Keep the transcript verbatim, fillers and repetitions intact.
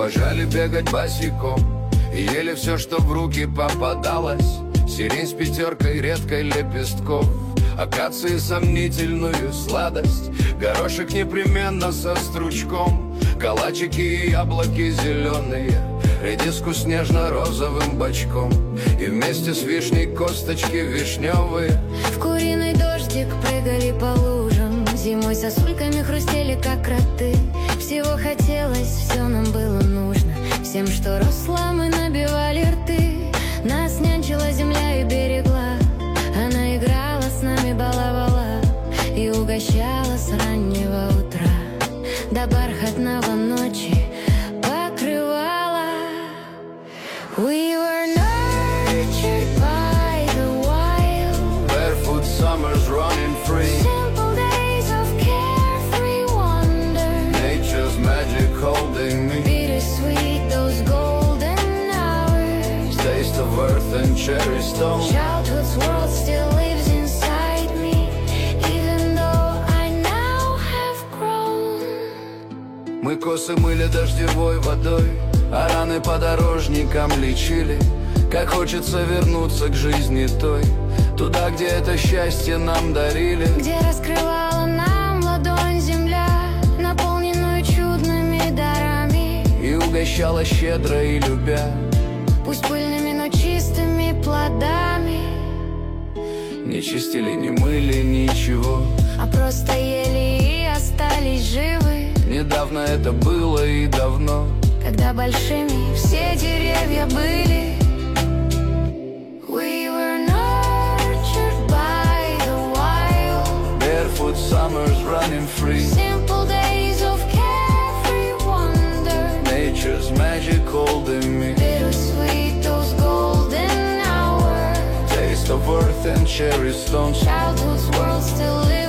обожали бегать босиком и ели все, что в руки попадалось. Сирень с пятеркой редкой лепестков, акации сомнительную сладость, горошек непременно со стручком, калачики и яблоки зеленые, редиску с нежно-розовым бочком, и вместе с вишней косточки вишневые. В куриный дождик прыгали по лужам, зимой сосульками хрустели, как кроты. Всего хотелось, все нам было нужно, всем, что росло, мы набивали рты. Нас нянчила земля и берегла, она играла с нами, баловала и угощала с раннего утра до бархатного ночи покрывала. We were nurtured by the wild, barefoot summers running free, simple days of carefree wonder, nature's magic holding me, bittersweet those golden hours, taste of earth and cherry stone. Childhood's world still lives inside me, even though I now have grown. Мы косы мыли дождевой водой, а раны подорожникам лечили. Как хочется вернуться к жизни той, туда, где это счастье нам дарили, где раскрывала нам ладонь земля, наполненную чудными дарами, и угощала щедро и любя, пусть пыльными, но чистыми плодами. Не чистили, не мыли ничего, а просто ели и остались живы. Недавно это было и давно, когда большими все деревья были. We were nurtured by the wild, barefoot summers running free, simple days of carefree wonder, nature's magic holding me, bittersweet those golden hours, taste of earth and cherry stones. Childhood's world still lives